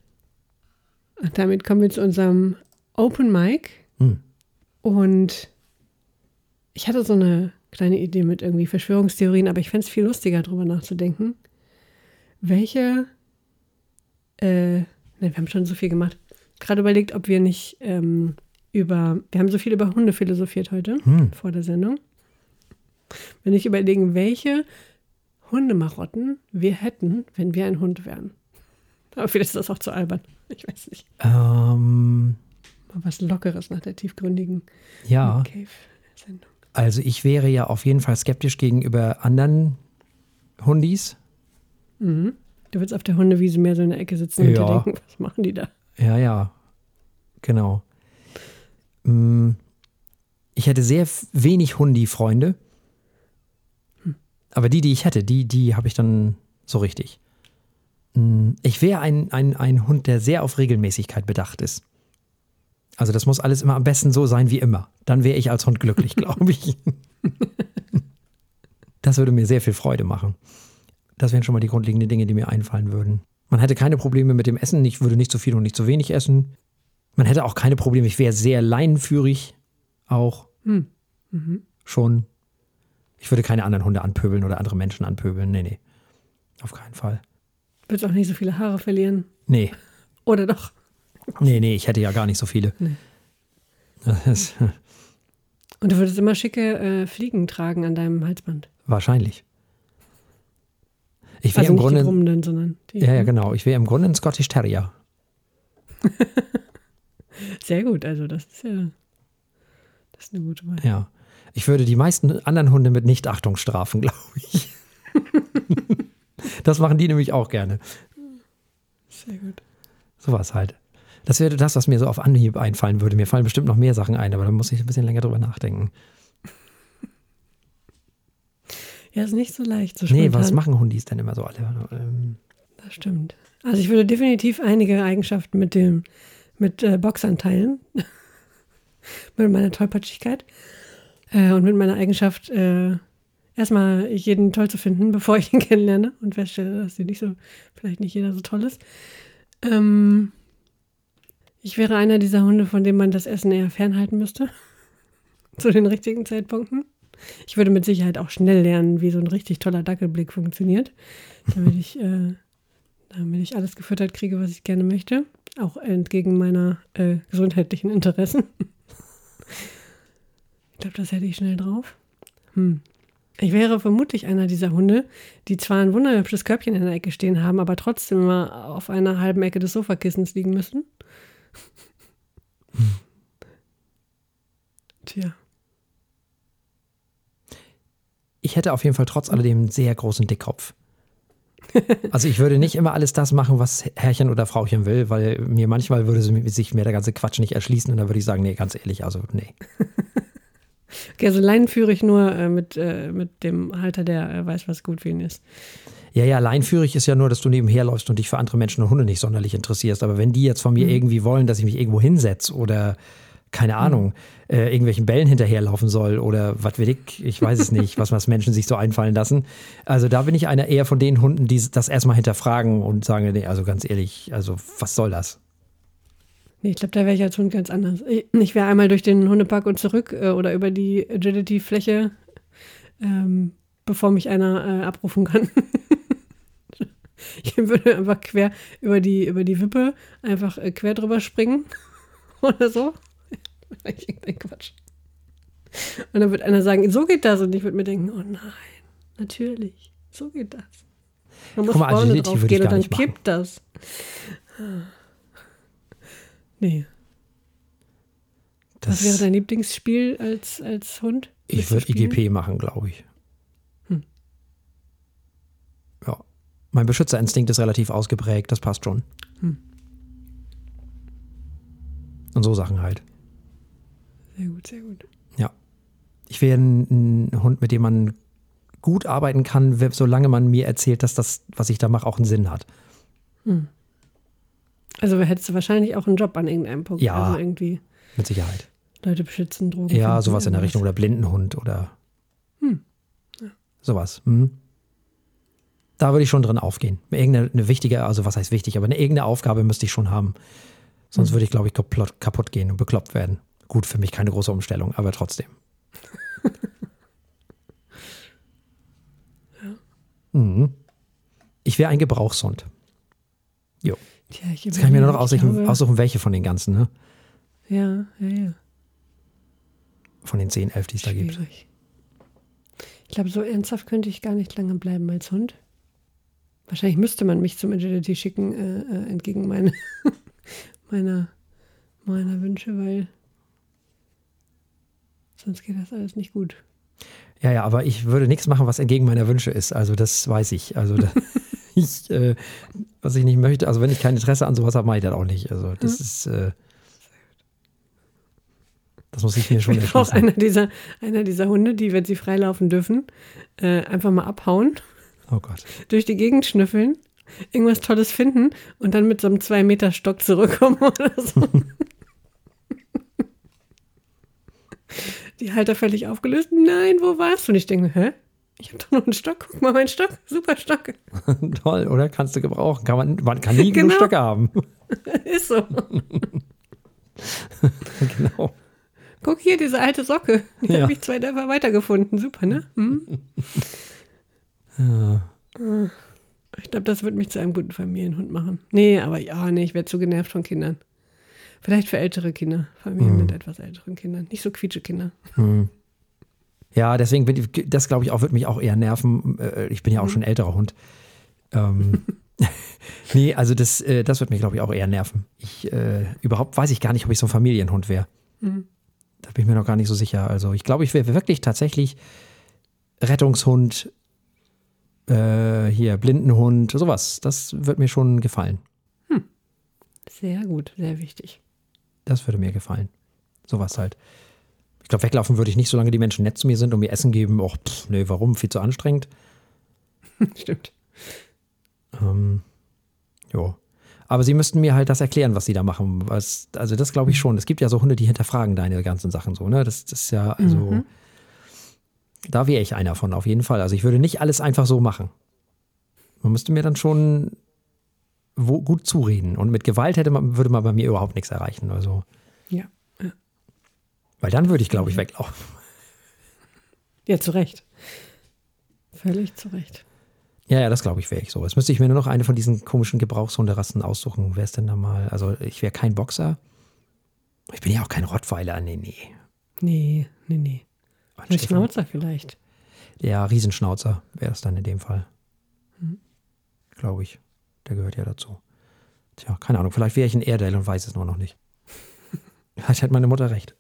Und damit kommen wir zu unserem Open Mic.
Hm.
Und ich hatte so eine kleine Idee mit irgendwie Verschwörungstheorien, aber ich fände es viel lustiger, darüber nachzudenken. Welche, äh, ne, wir haben schon so viel gemacht. Gerade überlegt, ob wir nicht ähm, über, wir haben so viel über Hunde philosophiert heute, hm. vor der Sendung. Wenn ich überlegen, welche Hundemarotten wir hätten, wenn wir ein Hund wären. Aber vielleicht ist das auch zu albern. Ich weiß nicht.
Ähm,
Mal was Lockeres nach der tiefgründigen
ja.
Cave-Sendung.
Also ich wäre ja auf jeden Fall skeptisch gegenüber anderen Hundis.
Mhm. Du willst auf der Hundewiese mehr so in der Ecke sitzen und
ja.
dir denken, was machen die da?
Ja, ja, genau. Ich hätte sehr wenig Hundi-Freunde, hm. aber die, die ich hätte, die, die habe ich dann so richtig. Ich wäre ein, ein, ein Hund, der sehr auf Regelmäßigkeit bedacht ist. Also das muss alles immer am besten so sein wie immer. Dann wäre ich als Hund glücklich, glaube ich. Das würde mir sehr viel Freude machen. Das wären schon mal die grundlegenden Dinge, die mir einfallen würden. Man hätte keine Probleme mit dem Essen. Ich würde nicht zu viel und nicht zu wenig essen. Man hätte auch keine Probleme. Ich wäre sehr leinenführig auch.
Hm. Mhm.
Schon. Ich würde keine anderen Hunde anpöbeln oder andere Menschen anpöbeln. Nee, nee. Auf keinen Fall.
Würdest auch nicht so viele Haare verlieren?
Nee.
Oder doch?
Nee, nee, ich hätte ja gar nicht so viele.
Nee.
Das,
und du würdest immer schicke äh, Fliegen tragen an deinem Halsband?
Wahrscheinlich. Ich wäre
also
im
nicht
Grunde,
die brummenden, sondern die.
Ja, ja, genau. Ich wäre im Grunde ein Scottish Terrier.
Sehr gut, also das ist ja das ist eine gute Wahl.
Ja. Ich würde die meisten anderen Hunde mit Nichtachtung strafen, glaube ich. Das machen die nämlich auch gerne.
Sehr gut.
Sowas halt. Das wäre das, was mir so auf Anhieb einfallen würde. Mir fallen bestimmt noch mehr Sachen ein, aber da muss ich ein bisschen länger drüber nachdenken.
Ja, ist nicht so leicht. So
nee,
spontan.
Was machen Hundis denn immer so alle? Ähm
das stimmt. Also ich würde definitiv einige Eigenschaften mit dem mit äh, Boxern teilen. mit meiner Tollpatschigkeit äh, und mit meiner Eigenschaft, äh, erstmal jeden toll zu finden, bevor ich ihn kennenlerne und feststelle, dass sie nicht so, vielleicht nicht jeder so toll ist. Ähm, ich wäre einer dieser Hunde, von dem man das Essen eher fernhalten müsste. Zu den richtigen Zeitpunkten. Ich würde mit Sicherheit auch schnell lernen, wie so ein richtig toller Dackelblick funktioniert, damit ich, äh, damit ich alles gefüttert kriege, was ich gerne möchte. Auch entgegen meiner äh, gesundheitlichen Interessen. Ich glaube, das hätte ich schnell drauf. Hm. Ich wäre vermutlich einer dieser Hunde, die zwar ein wunderhübsches Körbchen in der Ecke stehen haben, aber trotzdem immer auf einer halben Ecke des Sofakissens liegen müssen. Hm. Tja.
Ich hätte auf jeden Fall trotz alledem einen sehr großen Dickkopf. Also ich würde nicht immer alles das machen, was Herrchen oder Frauchen will, weil mir manchmal würde sich mir der ganze Quatsch nicht erschließen und dann würde ich sagen, nee, ganz ehrlich, also nee.
Okay, also Leinen führe ich nur äh, mit, äh, mit dem Halter, der äh, weiß, was gut für ihn ist.
Ja, ja, leinführig ist ja nur, dass du nebenher läufst und dich für andere Menschen und Hunde nicht sonderlich interessierst. Aber wenn die jetzt von mir mhm. irgendwie wollen, dass ich mich irgendwo hinsetze oder, keine Ahnung, äh, irgendwelchen Bällen hinterherlaufen soll oder was will ich, ich weiß es nicht, was was Menschen sich so einfallen lassen. Also da bin ich einer eher von den Hunden, die das erstmal hinterfragen und sagen, nee, also ganz ehrlich, also was soll das?
Nee, ich glaube, da wäre ich als Hund ganz anders. Ich wäre einmal durch den Hundepark und zurück äh, oder über die Agility-Fläche, ähm, bevor mich einer äh, abrufen kann. Ich würde einfach quer über die, über die Wippe einfach äh, quer drüber springen oder so. Irgendein Quatsch. Und dann wird einer sagen, so geht das. Und ich würde mir denken, oh nein, natürlich, so geht das. Man muss
mal,
vorne drauf gehen und dann kippt das. Nee. Das Was wäre dein Lieblingsspiel als, als Hund?
Ich würde I G P machen, glaube ich. Hm. Ja. Mein Beschützerinstinkt ist relativ ausgeprägt, das passt schon. Hm. Und so Sachen halt.
Sehr gut, sehr gut.
Ja. Ich wäre ein, ein Hund, mit dem man gut arbeiten kann, solange man mir erzählt, dass das, was ich da mache, auch einen Sinn hat.
Hm. Also hättest du wahrscheinlich auch einen Job an irgendeinem Punkt.
Ja,
also irgendwie
mit Sicherheit.
Leute beschützen, Drogen.
Ja, sowas in der Richtung. Oder Blindenhund oder hm. ja. sowas. Hm. Da würde ich schon drin aufgehen. Irgendeine eine wichtige, also was heißt wichtig, aber eine irgendeine Aufgabe müsste ich schon haben. Sonst hm. würde ich, glaube ich, kaputt, kaputt gehen und bekloppt werden. Gut, für mich keine große Umstellung, aber trotzdem. ja. mhm. Ich wäre ein Gebrauchshund. Jo.
Tja, ich
Jetzt kann ich mir nur noch aussuchen, aussuchen, welche von den ganzen, ne?
Ja, ja, ja.
Von den zehn, elf, die es da gibt.
Ich glaube, so ernsthaft könnte ich gar nicht lange bleiben als Hund. Wahrscheinlich müsste man mich zum Agility schicken, äh, äh, entgegen meine, meiner, meiner Wünsche, weil sonst geht das alles nicht gut.
Ja, ja, aber ich würde nichts machen, was entgegen meiner Wünsche ist. Also das weiß ich. Also da, ich, äh, was ich nicht möchte, also wenn ich kein Interesse an sowas habe, mache ich das auch nicht. Also das mhm. ist, äh, das muss ich mir schon
erschließen. Ich bin auch einer dieser, einer dieser Hunde, die, wenn sie freilaufen dürfen, äh, einfach mal abhauen.
Oh Gott.
Durch die Gegend schnüffeln, irgendwas Tolles finden und dann mit so einem zwei Meter Stock zurückkommen oder so. Die Halter völlig aufgelöst. Nein, wo warst du? Und ich denke, hä? Ich habe doch noch einen Stock. Guck mal, mein Stock. Super Stock.
Toll, oder? Kannst du gebrauchen. Kann man, man kann nie
genau.
genug Stöcke haben.
Ist so.
Genau.
Guck hier, diese alte Socke. Die ja. habe ich zwei Dörfer weitergefunden. Super, ne? Hm? Ja. Ich glaube, das wird mich zu einem guten Familienhund machen. Nee, aber ja, nee, ich werde zu genervt von Kindern. Vielleicht für ältere Kinder. Familien hm. mit etwas älteren Kindern. Nicht so quietsche Kinder.
Hm. Ja, deswegen bin ich, das glaube ich auch, wird mich auch eher nerven. Ich bin ja auch hm. schon ein älterer Hund. Ähm, nee, also das, das wird mich, glaube ich, auch eher nerven. Ich, äh, überhaupt weiß ich gar nicht, ob ich so ein Familienhund wäre. Hm. Da bin ich mir noch gar nicht so sicher. Also ich glaube, ich wäre wirklich tatsächlich Rettungshund, äh, hier Blindenhund, sowas. Das wird mir schon gefallen.
Hm. Sehr gut, sehr wichtig.
Das würde mir gefallen. Sowas halt. Ich glaube, weglaufen würde ich nicht, solange die Menschen nett zu mir sind und mir Essen geben. Och, pff, nee, warum? Viel zu anstrengend.
Stimmt.
Ähm, jo. Aber sie müssten mir halt das erklären, was sie da machen. Was, also das glaube ich schon. Es gibt ja so Hunde, die hinterfragen deine ganzen Sachen so, ne? Das, das ist ja, also, mhm. da wäre ich einer von, auf jeden Fall. Also ich würde nicht alles einfach so machen. Man müsste mir dann schon wo, gut zureden. Und mit Gewalt hätte man, würde man bei mir überhaupt nichts erreichen. Also.
Ja. ja.
Weil dann würde ich, glaube ich, weglaufen.
Ja, zu Recht. Völlig zu Recht.
Ja, ja, das glaube ich, wäre ich so. Jetzt müsste ich mir nur noch eine von diesen komischen Gebrauchshunderassen aussuchen. Wer ist denn da mal? Also ich wäre kein Boxer. Ich bin ja auch kein Rottweiler. Nee, nee.
Nee, nee, nee. Ein Schnauzer vielleicht.
Ja, Riesenschnauzer wäre es dann in dem Fall. Hm. Glaube ich. Der gehört ja dazu. Tja, keine Ahnung. Vielleicht wäre ich ein Airedale und weiß es nur noch nicht. Vielleicht hat meine Mutter recht.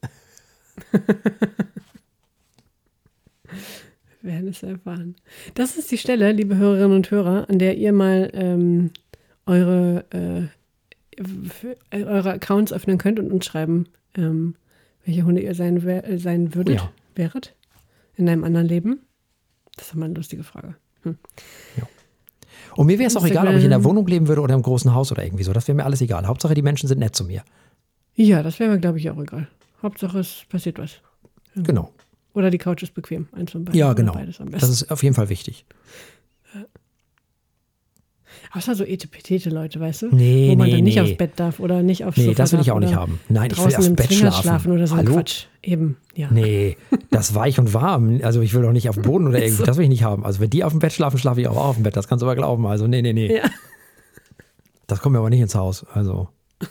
Wir werden es erfahren. Das ist die Stelle, liebe Hörerinnen und Hörer, an der ihr mal ähm, eure, äh, eure Accounts öffnen könnt und uns schreiben, ähm, welche Hunde ihr sein, äh, sein würdet,
ja.
wäret in einem anderen Leben. Das ist mal eine lustige Frage. Hm.
Ja. Und mir wäre es auch egal, ob ich in der Wohnung leben würde oder im großen Haus oder irgendwie so. Das wäre mir alles egal. Hauptsache, die Menschen sind nett zu mir.
Ja, das wäre mir, glaube ich, auch egal. Hauptsache, es passiert was. Ja.
Genau.
Oder die Couch ist bequem. Eins von beiden.
Ja, genau.
Beides am besten.
Das ist auf jeden Fall wichtig.
Ja. Außer so etepetete Leute, weißt du?
Nee,
Wo man
nee,
dann nicht
nee.
aufs Bett darf oder nicht aufs
Nee,
Sofa
das will ich
darf
auch nicht
oder
haben. Nein, ich will
draußen
aufs
im
Bett
Zwinger
schlafen.
schlafen oder so ein
Hallo?
Quatsch. Eben, ja.
Nee, das weich und warm. Also ich will doch nicht auf dem Boden oder irgendwie.
So.
Das will ich nicht haben. Also wenn die auf dem Bett schlafen, schlafe ich auch auf dem Bett. Das kannst du aber glauben. Also nee, nee, nee.
Ja.
Das kommt mir aber nicht ins Haus. Also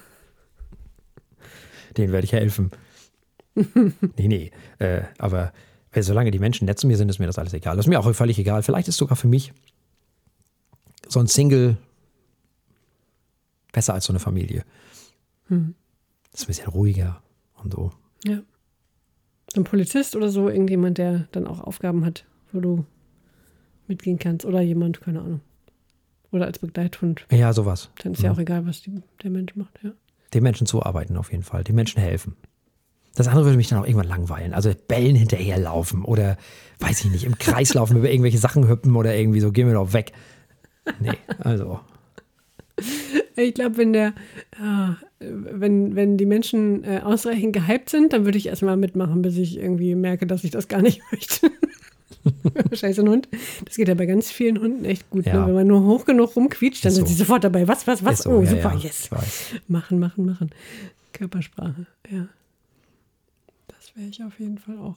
denen werde ich helfen. Nee, nee. Äh, aber solange die Menschen nett zu mir sind, ist mir das alles egal. Das ist mir auch völlig egal. Vielleicht ist sogar für mich so ein Single besser als so eine Familie.
Hm.
Das ist ein bisschen ruhiger und so.
Ja. So ein Polizist oder so, irgendjemand, der dann auch Aufgaben hat, wo du mitgehen kannst. Oder jemand, keine Ahnung. Oder als Begleithund.
Ja, sowas.
Dann ist ja, ja auch egal, was die, der Mensch macht, ja.
Den Menschen zuarbeiten auf jeden Fall. Den Menschen helfen. Das andere würde mich dann auch irgendwann langweilen. Also Bällen hinterherlaufen oder, weiß ich nicht, im Kreis laufen, über irgendwelche Sachen hüppen oder irgendwie so, geh mir doch weg. Nee, also.
Ich glaube, wenn der, ah, wenn, wenn die Menschen äh, ausreichend gehypt sind, dann würde ich erstmal mitmachen, bis ich irgendwie merke, dass ich das gar nicht möchte. Scheiße, ein Hund. Das geht ja bei ganz vielen Hunden echt gut.
Ja.
Ne? Wenn man nur hoch genug rumquietscht, dann
Ist
sind
so.
sie sofort dabei. Was, was, was?
Ist so,
Oh,
ja,
super,
ja,
yes.
ich weiß.
Machen, machen, machen. Körpersprache, ja. Das wäre ich auf jeden Fall auch.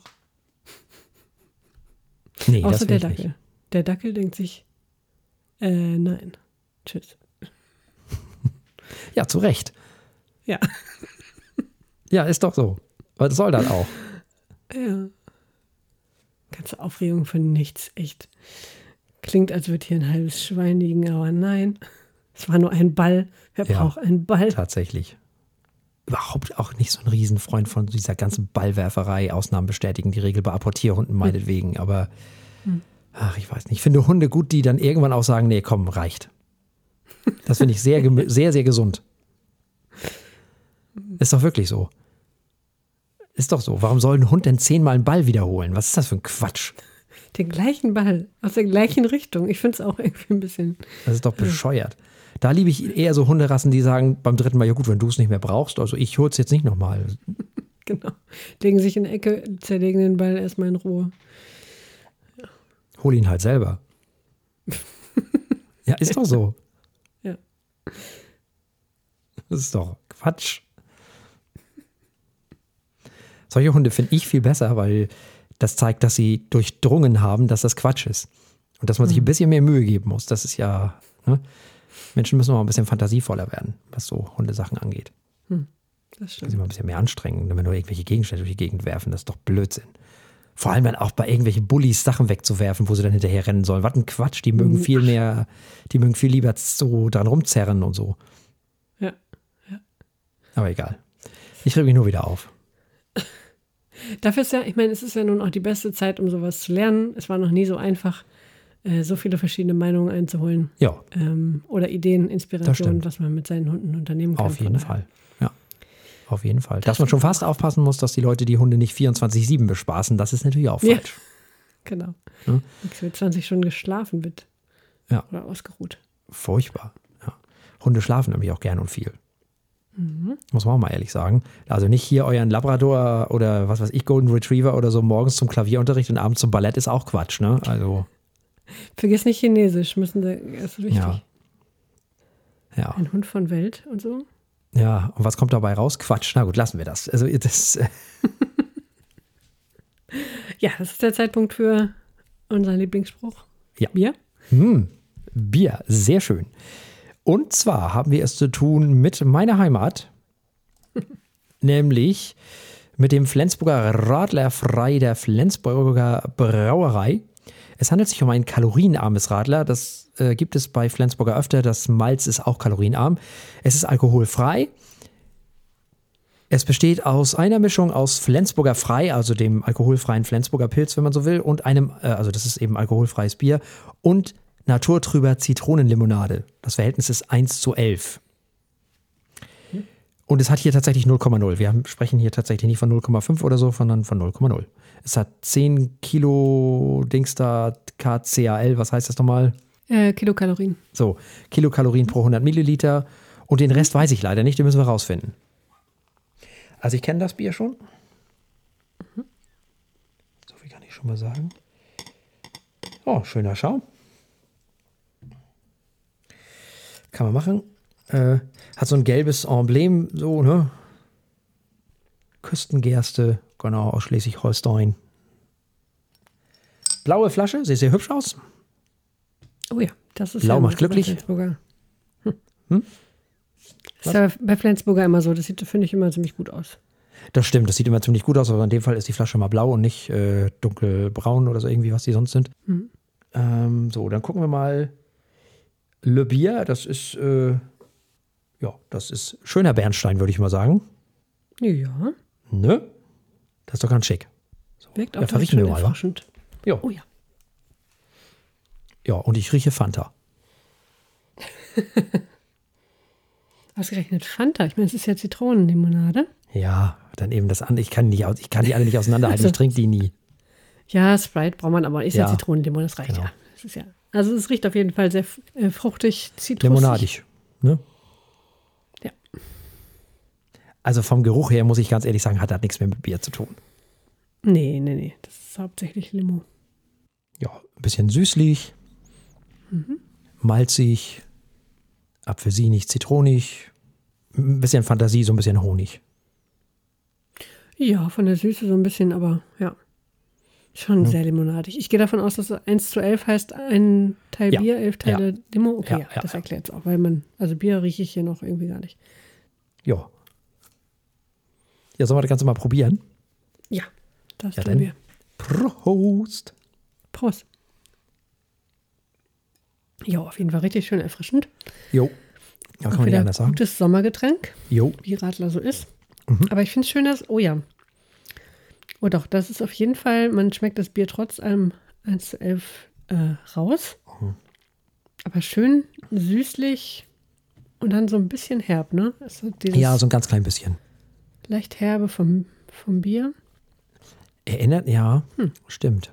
Nee,
Außer
das
der
will ich
Dackel.
nicht.
Der Dackel denkt sich, äh, nein. Tschüss.
Ja, zu Recht.
Ja.
Ja, ist doch so. Was soll das auch?
Ja. Ganze Aufregung für nichts, echt. Klingt, als würde hier ein halbes Schwein liegen, aber nein. Es war nur ein Ball. Wer
Ja,
braucht einen Ball?
Tatsächlich. Überhaupt auch nicht so ein Riesenfreund von dieser ganzen Ballwerferei. Ausnahmen bestätigen die Regel bei Apportierhunden meinetwegen. Aber, ach, ich weiß nicht. Ich finde Hunde gut, die dann irgendwann auch sagen, nee, komm, reicht. Das finde ich sehr, gemü- sehr, sehr gesund. Ist doch wirklich so. Ist doch so. Warum soll ein Hund denn zehnmal einen Ball wiederholen? Was ist das für ein Quatsch?
Den gleichen Ball, aus der gleichen Richtung. Ich finde es auch irgendwie ein bisschen.
Das ist doch bescheuert. Da liebe ich eher so Hunderassen, die sagen beim dritten Mal, ja gut, wenn du es nicht mehr brauchst, also ich hole es jetzt nicht nochmal.
Genau. Legen sich in die Ecke, zerlegen den Ball erstmal in Ruhe.
Ja. Hol ihn halt selber. Ja, ist doch so.
Ja.
Das ist doch Quatsch. Solche Hunde finde ich viel besser, weil das zeigt, dass sie durchdrungen haben, dass das Quatsch ist. Und dass man sich ein bisschen mehr Mühe geben muss. Das ist ja, ne? Menschen müssen auch ein bisschen fantasievoller werden, was so Hundesachen angeht.
Hm, das
Sich
stimmt.
mal ein bisschen mehr anstrengen, wenn wir nur irgendwelche Gegenstände durch die Gegend werfen. Das ist doch Blödsinn. Vor allem dann auch bei irgendwelchen Bullies Sachen wegzuwerfen, wo sie dann hinterher rennen sollen. Was ein Quatsch. Die mögen viel mehr, die mögen viel lieber so dran rumzerren und so.
Ja. ja.
Aber egal. Ich reg mich nur wieder auf.
Dafür ist ja, ich meine, es ist ja nun auch die beste Zeit, um sowas zu lernen. Es war noch nie so einfach, äh, so viele verschiedene Meinungen einzuholen.
Ja.
Ähm, oder Ideen, Inspirationen, was man mit seinen Hunden unternehmen kann.
Auf jeden Fall. Ja. Auf jeden Fall. Dass man schon fast aufpassen muss, dass die Leute die Hunde nicht vierundzwanzig sieben bespaßen, das ist natürlich auch falsch.
Ja. Genau.
Hm?
Nichts wird zwanzig Stunden geschlafen wird.
Ja.
Oder ausgeruht.
Furchtbar. Ja. Hunde schlafen nämlich auch gern und viel. Mhm. Muss man auch mal ehrlich sagen. Also nicht hier euren Labrador oder was weiß ich, Golden Retriever oder so morgens zum Klavierunterricht und abends zum Ballett ist auch Quatsch, ne? Also.
Vergiss nicht Chinesisch, müssen da, das ist wichtig.
Ja. Ja.
Ein Hund von Welt und so.
Ja, und was kommt dabei raus? Quatsch. Na gut, lassen wir das. Also das.
Ja, das ist der Zeitpunkt für unseren Lieblingsspruch.
Ja.
Bier?
Hm, Bier, sehr schön. Und zwar haben wir es zu tun mit meiner Heimat, nämlich mit dem Flensburger Radlerfrei der Flensburger Brauerei. Es handelt sich um ein kalorienarmes Radler. Das äh, gibt es bei Flensburger öfter. Das Malz ist auch kalorienarm. Es ist alkoholfrei. Es besteht aus einer Mischung aus Flensburger Frei, also dem alkoholfreien Flensburger Pilz, wenn man so will, und einem, äh, also das ist eben alkoholfreies Bier, und naturtrüber Zitronenlimonade. Das Verhältnis ist eins zu elf. Und es hat hier tatsächlich null Komma null. Wir haben, sprechen hier tatsächlich nicht von null Komma fünf oder so, sondern von null Komma null. Es hat zehn Kilo Dings da K C A L, was heißt das nochmal?
Äh, Kilokalorien.
So, Kilokalorien pro hundert Milliliter. Und den Rest weiß ich leider nicht, den müssen wir rausfinden. Also ich kenne das Bier schon. Mhm. So viel kann ich schon mal sagen. Oh, schöner Schaum. Kann man machen. Äh, hat so ein gelbes Emblem, so, ne? Küstengerste, genau, aus Schleswig-Holstein. Blaue Flasche, sieht sehr hübsch aus.
Oh ja, das ist
Blau
ja
macht glücklich.
Flensburger. Hm. Hm? Das ist ja bei Flensburger immer so, das sieht, finde ich, immer ziemlich gut aus.
Das stimmt, das sieht immer ziemlich gut aus, aber in dem Fall ist die Flasche mal blau und nicht äh, dunkelbraun oder so irgendwie, was die sonst sind. Hm. Ähm, so, dann gucken wir mal. Le Bier, das ist, äh, ja, das ist schöner Bernstein, würde ich mal sagen.
Ja.
Ne? Das ist doch ganz schick. So.
Wirkt auch
ja, verriechen wir mal, wa?
Ja. Oh ja.
Ja, und ich rieche Fanta.
Ausgerechnet Fanta. Ich meine, es ist ja Zitronenlimonade.
Ja, dann eben das andere. Ich kann, nicht, ich kann die alle nicht auseinanderhalten. Also, ich trinke die nie.
Ja, Sprite braucht man, aber ist ja, ja Zitronenlimonade, das reicht
genau.
ja. Das ist ja. Also es riecht auf jeden Fall sehr äh, fruchtig, zitrusig.
Limonadig, ne?
Ja.
Also vom Geruch her, muss ich ganz ehrlich sagen, hat das nichts mehr mit Bier zu tun.
Nee, nee, nee. Das ist hauptsächlich Limo.
Ja, ein bisschen süßlich, mhm. malzig, apfelsinig, zitronig, ein bisschen Fantasie, so ein bisschen Honig.
Ja, von der Süße so ein bisschen, aber ja. Schon
ja.
sehr limonadig. Ich gehe davon aus, dass eins zu elf heißt, ein Teil
ja.
Bier, elf Teile
ja.
Limo. Okay,
ja,
ja,
ja,
das
ja.
erklärt es auch, weil man, also Bier rieche ich hier noch irgendwie gar nicht.
Ja. Ja, sollen wir das Ganze mal probieren?
Ja, das
ja,
tun wir.
Prost.
Prost. Ja, auf jeden Fall richtig schön erfrischend.
Jo. Ja, kann man nicht anders sagen.
Gutes Sommergetränk.
Jo.
Wie Radler so ist.
Mhm.
Aber ich finde es schön, dass, oh ja. Oh doch, das ist auf jeden Fall, man schmeckt das Bier trotz allem eins zu elf äh, raus. Mhm. Aber schön süßlich und dann so ein bisschen herb, ne? Also
ja, so ein ganz klein bisschen.
Leicht herbe vom, vom Bier.
Erinnert, ja, hm. stimmt.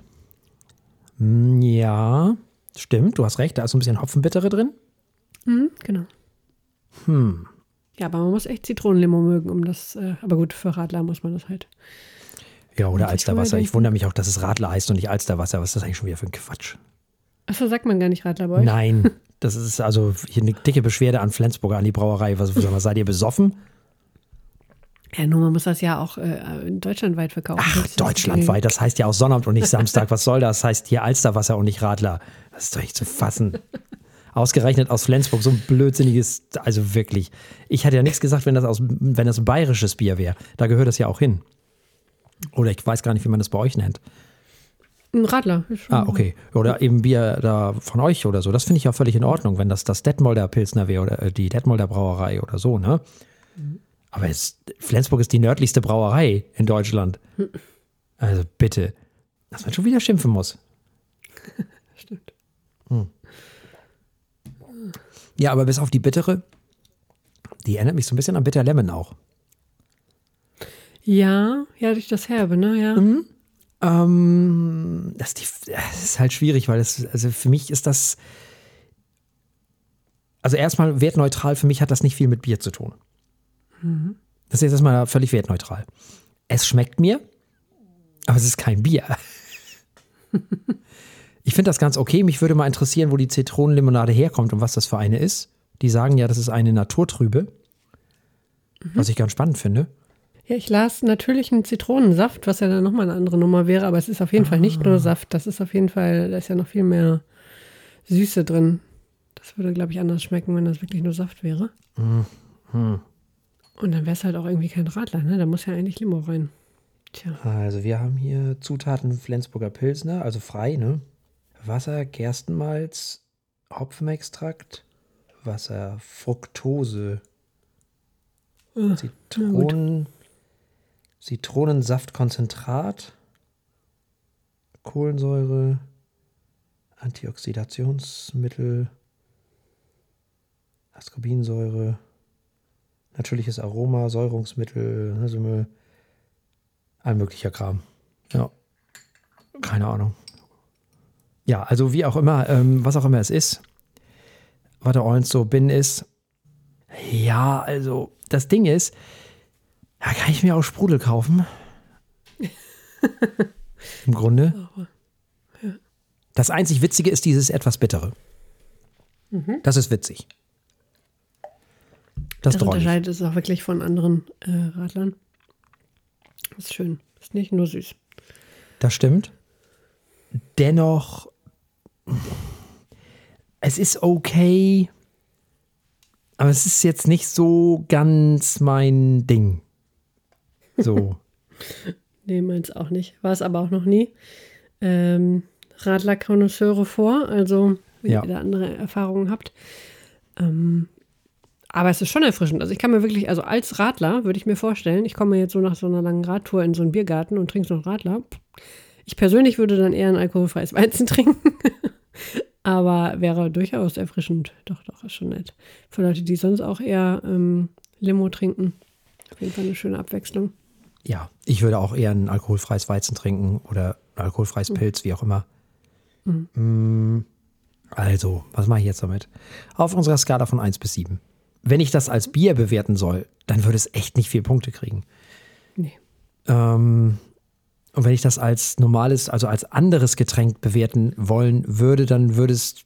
Ja, stimmt, du hast recht, da ist so ein bisschen Hopfenbittere drin.
Mhm, genau.
Hm.
Ja, aber man muss echt Zitronenlimo mögen, um das, äh, aber gut, für Radler muss man das halt.
Ja, oder Alsterwasser. Ich wundere mich auch, dass es Radler heißt und nicht Alsterwasser. Was ist das eigentlich schon wieder für ein Quatsch?
Achso, sagt man gar nicht Radler bei euch?
Nein, das ist also hier eine dicke Beschwerde an Flensburger, an die Brauerei. Was, was seid ihr besoffen?
Ja, nur man muss das ja auch äh, deutschlandweit verkaufen.
Ach, das deutschlandweit, das heißt ja auch Sonnabend und nicht Samstag. Was soll das? Das heißt hier Alsterwasser und nicht Radler. Das ist doch nicht zu fassen. Ausgerechnet aus Flensburg, so ein blödsinniges, also wirklich. Ich hätte ja nichts gesagt, wenn das aus, wenn das ein bayerisches Bier wäre. Da gehört das ja auch hin. Oder ich weiß gar nicht, wie man das bei euch nennt.
Ein Radler.
Ah, okay. Oder eben Bier da von euch oder so. Das finde ich ja völlig in Ordnung, wenn das das Detmolder Pilsner wäre oder die Detmolder Brauerei oder so, ne? Mhm. Aber es, Flensburg ist die nördlichste Brauerei in Deutschland. Mhm. Also bitte, dass man schon wieder schimpfen muss.
Stimmt.
Hm. Ja, aber bis auf die bittere, die erinnert mich so ein bisschen an Bitter Lemon auch.
Ja, ja, durch das Herbe, ne? Ja.
Mhm. Ähm, das, ist die, das ist halt schwierig, weil das, also für mich ist das Also erstmal wertneutral, für mich hat das nicht viel mit Bier zu tun. Mhm. Das ist jetzt erstmal völlig wertneutral. Es schmeckt mir, aber es ist kein Bier. Ich finde das ganz okay. Mich würde mal interessieren, wo die Zitronenlimonade herkommt und was das für eine ist. Die sagen ja, das ist eine Naturtrübe, mhm. was ich ganz spannend finde.
Ja, ich las natürlichen Zitronensaft, was ja dann nochmal eine andere Nummer wäre, aber es ist auf jeden ah. Fall nicht nur Saft. Das ist auf jeden Fall, da ist ja noch viel mehr Süße drin. Das würde, glaube ich, anders schmecken, wenn das wirklich nur Saft wäre. Mhm. Und dann wäre es halt auch irgendwie kein Radler, ne? Da muss ja eigentlich Limo rein. Tja.
Also wir haben hier Zutaten Flensburger Pilsner, also frei, ne? Wasser, Gerstenmalz, Hopfenextrakt, Wasser, Fructose,
ah,
Zitronen, Zitronensaftkonzentrat, Kohlensäure, Antioxidationsmittel, Ascorbinsäure, natürliches Aroma, Säurungsmittel, also all möglicher Kram. Ja, keine Ahnung. Ja, also wie auch immer, ähm, was auch immer es ist, was der Orange so bin ist. Ja, also das Ding ist, da kann ich mir auch Sprudel kaufen. Im Grunde.
Ja.
Das einzig Witzige ist dieses etwas Bittere.
Mhm.
Das ist witzig. Das,
das unterscheidet es auch wirklich von anderen äh, Radlern. Das ist schön. Das ist nicht nur süß.
Das stimmt. Dennoch, es ist okay, aber es ist jetzt nicht so ganz mein Ding. So.
Nee, meins auch nicht. War es aber auch noch nie. Ähm, Radler-Konnoisseure vor, also wenn
ja.
ihr da andere Erfahrungen habt. Ähm, aber es ist schon erfrischend. Also ich kann mir wirklich, also als Radler würde ich mir vorstellen, ich komme jetzt so nach so einer langen Radtour in so einen Biergarten und trinke so einen Radler. Ich persönlich würde dann eher ein alkoholfreies Weizen trinken. Aber wäre durchaus erfrischend. Doch, doch, ist schon nett. Für Leute, die sonst auch eher ähm, Limo trinken. Auf jeden Fall eine schöne Abwechslung.
Ja, ich würde auch eher ein alkoholfreies Weizen trinken oder ein alkoholfreies mhm. Pilz, wie auch immer. Mhm. Also, was mache ich jetzt damit? Auf unserer Skala von eins bis sieben. Wenn ich das als Bier bewerten soll, dann würde es echt nicht viele Punkte kriegen.
Nee.
Ähm, und wenn ich das als normales, also als anderes Getränk bewerten wollen würde, dann würde es,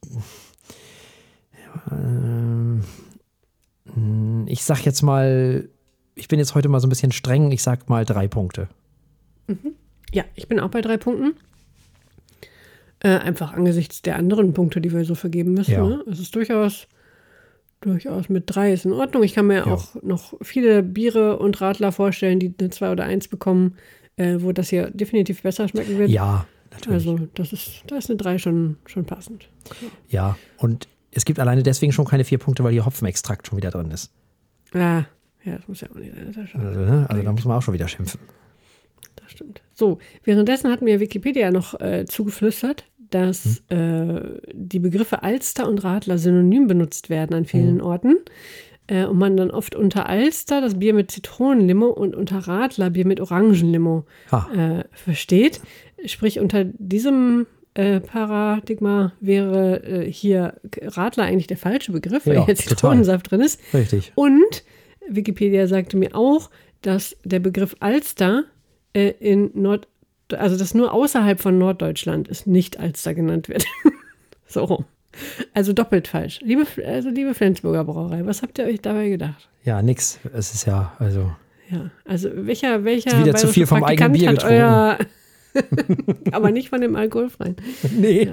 äh, ich sag jetzt mal, ich bin jetzt heute mal so ein bisschen streng, ich sag mal drei Punkte.
Mhm. Ja, ich bin auch bei drei Punkten. Äh, einfach angesichts der anderen Punkte, die wir so vergeben müssen.
Ja.
Ne? Es ist durchaus, durchaus mit drei ist in Ordnung. Ich kann mir ja. auch noch viele Biere und Radler vorstellen, die eine zwei oder eins bekommen, äh, wo das hier definitiv besser schmecken wird.
Ja, natürlich.
Also das ist, da ist eine drei schon, schon passend.
Ja. ja, und es gibt alleine deswegen schon keine vier Punkte, weil hier Hopfenextrakt schon wieder drin ist.
Ja, ja, das muss ja auch nicht sein.
Also, ne? also da muss man auch schon wieder schimpfen.
Das stimmt. So, währenddessen hat mir Wikipedia noch äh, zugeflüstert, dass hm. äh, die Begriffe Alster und Radler synonym benutzt werden an vielen hm. Orten. Äh, und man dann oft unter Alster das Bier mit Zitronenlimo und unter Radler Bier mit Orangenlimo äh, versteht. Sprich, unter diesem äh, Paradigma wäre äh, hier Radler eigentlich der falsche Begriff, weil
ja,
hier Zitronensaft drin ist.
Richtig.
Und Wikipedia sagte mir auch, dass der Begriff Alster äh, in Nord, also dass nur außerhalb von Norddeutschland es nicht Alster genannt wird. So. Also doppelt falsch. Liebe, also liebe Flensburger Brauerei, was habt ihr euch dabei gedacht?
Ja, nix. Es ist ja, also.
Ja, also welcher, welcher
wieder zu viel vom eigenen Bier
hat
getrunken.
Euer aber nicht von dem alkoholfreien.
Nee.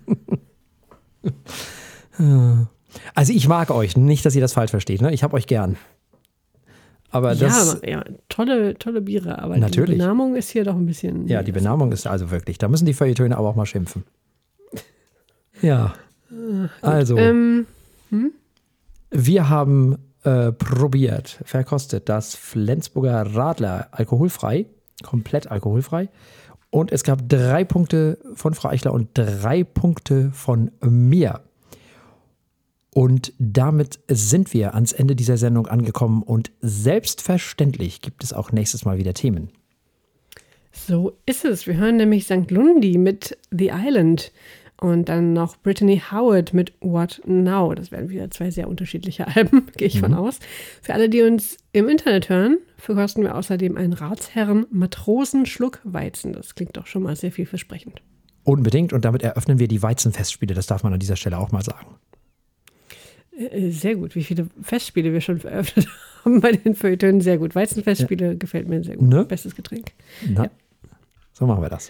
Ja. Also ich mag euch, nicht, dass ihr das falsch versteht. Ne? Ich hab euch gern. Aber das,
ja, ja, tolle, tolle Biere, aber
natürlich.
Die Benamung ist hier doch ein bisschen.
Ja, die Benamung ist also wirklich, da müssen die Feuilletöne aber auch mal schimpfen. Ja, also,
ähm, hm?
wir haben äh, probiert, verkostet das Flensburger Radler alkoholfrei, komplett alkoholfrei. Und es gab drei Punkte von Frau Eichler und drei Punkte von mir. Und damit sind wir ans Ende dieser Sendung angekommen und selbstverständlich gibt es auch nächstes Mal wieder Themen.
So ist es. Wir hören nämlich Sankt Lundi mit The Island. Und dann noch Brittany Howard mit What Now. Das werden wieder zwei sehr unterschiedliche Alben, gehe ich mhm. von aus. Für alle, die uns im Internet hören, verkosten wir außerdem einen Ratsherren Matrosen-Schluck Weizen. Das klingt doch schon mal sehr vielversprechend.
Unbedingt. Und damit eröffnen wir die Weizenfestspiele. Das darf man an dieser Stelle auch mal sagen.
Sehr gut. Wie viele Festspiele wir schon eröffnet haben bei den Feuilletonen. Sehr gut. Weizenfestspiele ja. gefällt mir sehr gut. Ne? Bestes Getränk.
Na, ja. So machen wir das.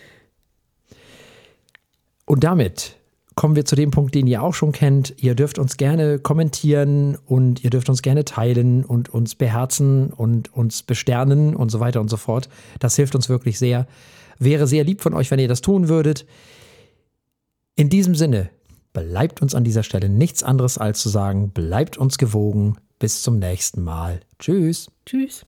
Und damit kommen wir zu dem Punkt, den ihr auch schon kennt. Ihr dürft uns gerne kommentieren und ihr dürft uns gerne teilen und uns beherzen und uns besternen und so weiter und so fort. Das hilft uns wirklich sehr. Wäre sehr lieb von euch, wenn ihr das tun würdet. In diesem Sinne bleibt uns an dieser Stelle nichts anderes als zu sagen, bleibt uns gewogen. Bis zum nächsten Mal. Tschüss.
Tschüss.